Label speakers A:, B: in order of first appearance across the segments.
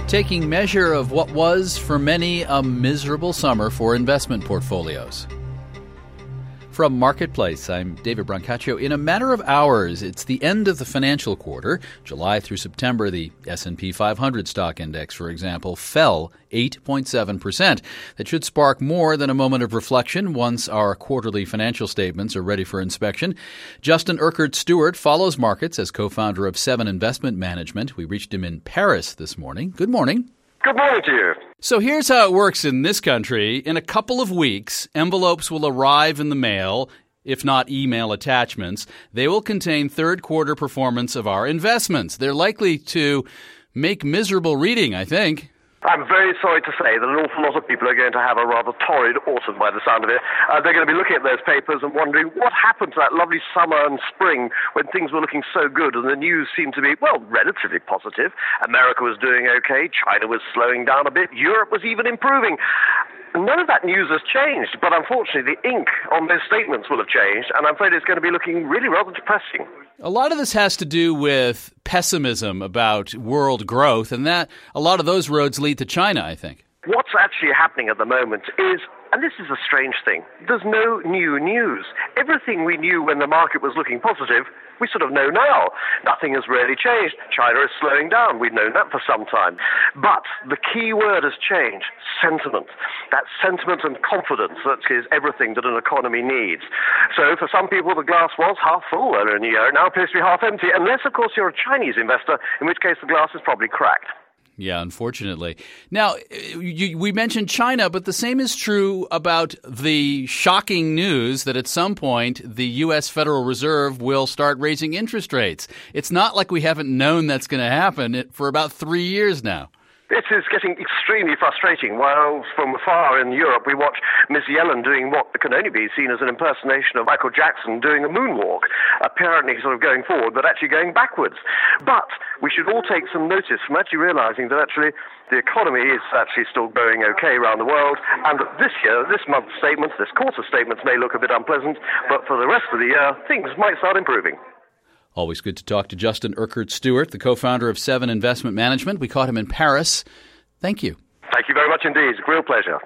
A: taking measure of what was, for many, a miserable summer for investment portfolios. From Marketplace, I'm David Brancaccio. In a matter of hours, it's the end of the financial quarter. July through September, the S&P 500 stock index, for example, fell 8.7%. That should spark more than a moment of reflection once our quarterly financial statements are ready for inspection. Justin Urquhart Stewart follows markets as co-founder of Seven Investment Management. We reached him in Paris this morning. Good morning.
B: Good morning to you.
A: So here's how it works in this country. In a couple of weeks, envelopes will arrive in the mail, if not email attachments. They will contain third quarter performance of our investments. They're likely to make miserable reading, I think.
B: I'm very sorry to say that an awful lot of people are going to have a rather torrid autumn by the sound of it. They're going to be looking at those papers and wondering what happened to that lovely summer and spring when things were looking so good and the news seemed to be, well, relatively positive. America was doing okay, China was slowing down a bit, Europe was even improving. None of that news has changed, but unfortunately the ink on those statements will have changed, and I'm afraid it's going to be looking really rather depressing.
A: A lot of this has to do with pessimism about world growth, and that a lot of those roads lead to China, I think.
B: What's actually happening at the moment is, and this is a strange thing, there's no new news. Everything we knew when the market was looking positive, we sort of know now. Nothing has really changed. China is slowing down. We've known that for some time. But the key word has changed, sentiment. That sentiment and confidence that is everything that an economy needs. So for some people, the glass was half full earlier in the year. It now appears to be half empty, unless, of course, you're a Chinese investor, in which case the glass is probably cracked.
A: Yeah, unfortunately. Now, we mentioned China, but the same is true about the shocking news that at some point the U.S. Federal Reserve will start raising interest rates. It's not like we haven't known that's going to happen for about 3 years now.
B: It is getting extremely frustrating. While from afar in Europe we watch Ms. Yellen doing what can only be seen as an impersonation of Michael Jackson doing a moonwalk, apparently sort of going forward but actually going backwards. But we should all take some notice from actually realizing that actually the economy is actually still going okay around the world, and that this year, this month's statements, this quarter statements may look a bit unpleasant, but for the rest of the year, things might start improving.
A: Always good to talk to Justin Urquhart Stewart, the co-founder of Seven Investment Management. We caught him in Paris. Thank you.
B: Thank you very much indeed. It's a real pleasure.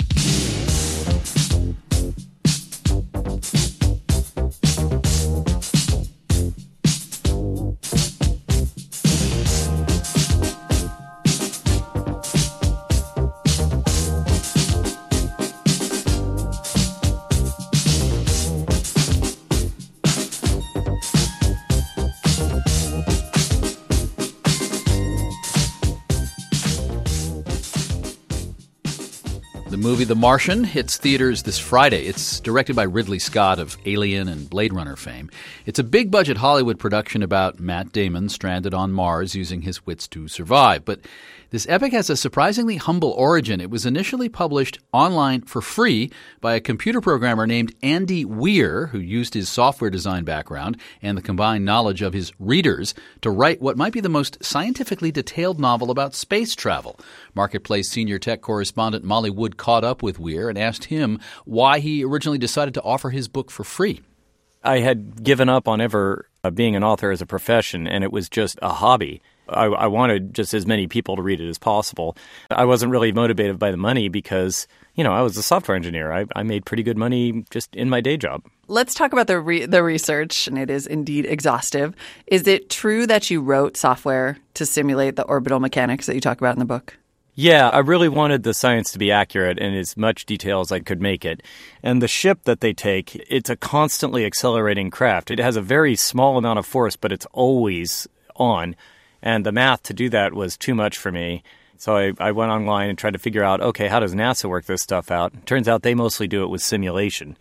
A: The movie The Martian hits theaters this Friday. It's directed by Ridley Scott of Alien and Blade Runner fame. It's a big-budget Hollywood production about Matt Damon stranded on Mars using his wits to survive. But this epic has a surprisingly humble origin. It was initially published online for free by a computer programmer named Andy Weir, who used his software design background and the combined knowledge of his readers to write what might be the most scientifically detailed novel about space travel. Marketplace senior tech correspondent Molly Wood caught up with Weir and asked him why he originally decided to offer his book for free.
C: I had given up on ever being an author as a profession, and it was just a hobby. I wanted just as many people to read it as possible. I wasn't really motivated by the money because, I was a software engineer. I made pretty good money just in my day job.
D: Let's talk about the research, and it is indeed exhaustive. Is it true that you wrote software to simulate the orbital mechanics that you talk about in the book?
C: Yeah, I really wanted the science to be accurate in as much detail as I could make it. And the ship that they take, it's a constantly accelerating craft. It has a very small amount of force, but it's always on. And the math to do that was too much for me. So I went online and tried to figure out, okay, how does NASA work this stuff out? Turns out they mostly do it with simulation.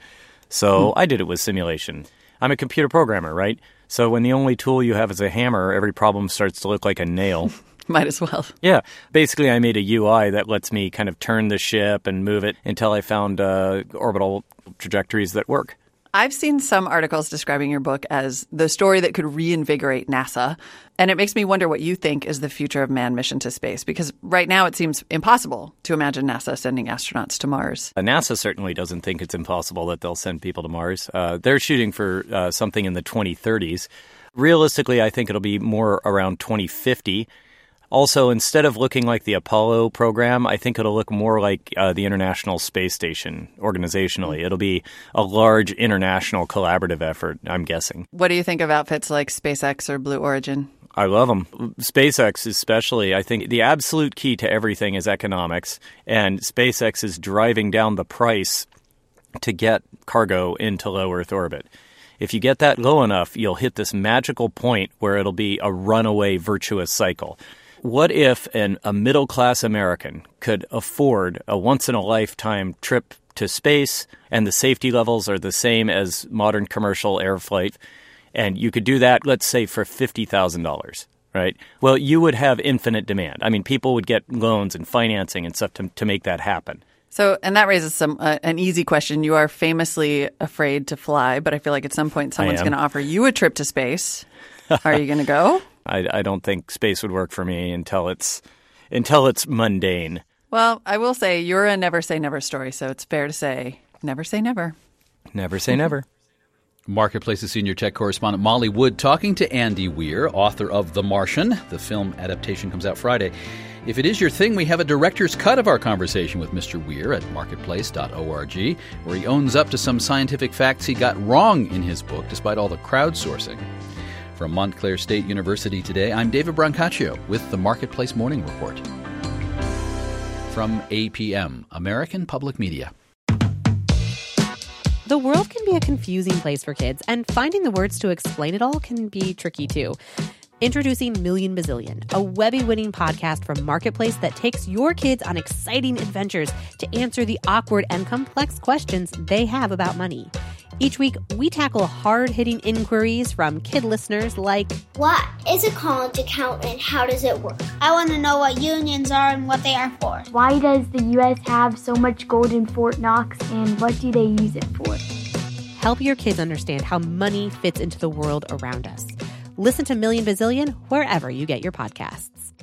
C: So I did it with simulation. I'm a computer programmer, right? So when the only tool you have is a hammer, every problem starts to look like a nail.
D: Might as well.
C: Yeah. Basically, I made a UI that lets me kind of turn the ship and move it until I found orbital trajectories that work.
D: I've seen some articles describing your book as the story that could reinvigorate NASA. And it makes me wonder what you think is the future of manned mission to space, because right now it seems impossible to imagine NASA sending astronauts to Mars.
C: NASA certainly doesn't think it's impossible that they'll send people to Mars. They're shooting for something in the 2030s. Realistically, I think it'll be more around 2050. Also, instead of looking like the Apollo program, I think it'll look more like the International Space Station organizationally. It'll be a large international collaborative effort, I'm guessing.
D: What do you think of outfits like SpaceX or Blue Origin?
C: I love them. SpaceX especially, I think the absolute key to everything is economics, and SpaceX is driving down the price to get cargo into low Earth orbit. If you get that low enough, you'll hit this magical point where it'll be a runaway virtuous cycle. What if a middle-class American could afford a once-in-a-lifetime trip to space and the safety levels are the same as modern commercial air flight, and you could do that, let's say, for $50,000, right? Well, you would have infinite demand. I mean, people would get loans and financing and stuff to make that happen.
D: So, and that raises an easy question. You are famously afraid to fly, but I feel like at some point someone's going to offer you a trip to space. Are you going to go?
C: I don't think space would work for me until it's mundane.
D: Well, I will say you're a never say never story, so it's fair to say never say never.
C: Never say never.
A: Marketplace's senior tech correspondent Molly Wood talking to Andy Weir, author of The Martian. The film adaptation comes out Friday. If it is your thing, we have a director's cut of our conversation with Mr. Weir at marketplace.org, where he owns up to some scientific facts he got wrong in his book, despite all the crowdsourcing. From Montclair State University today, I'm David Brancaccio with the Marketplace Morning Report. From APM, American Public Media.
E: The world can be a confusing place for kids, and finding the words to explain it all can be tricky too. Introducing Million Bazillion, a Webby-winning podcast from Marketplace that takes your kids on exciting adventures to answer the awkward and complex questions they have about money. Each week, we tackle hard-hitting inquiries from kid listeners like,
F: what is a college account and how does it work? I want to know what unions are and what they are for.
G: Why does the U.S. have so much gold in Fort Knox and what do they use it for?
E: Help your kids understand how money fits into the world around us. Listen to Million Bazillion wherever you get your podcasts.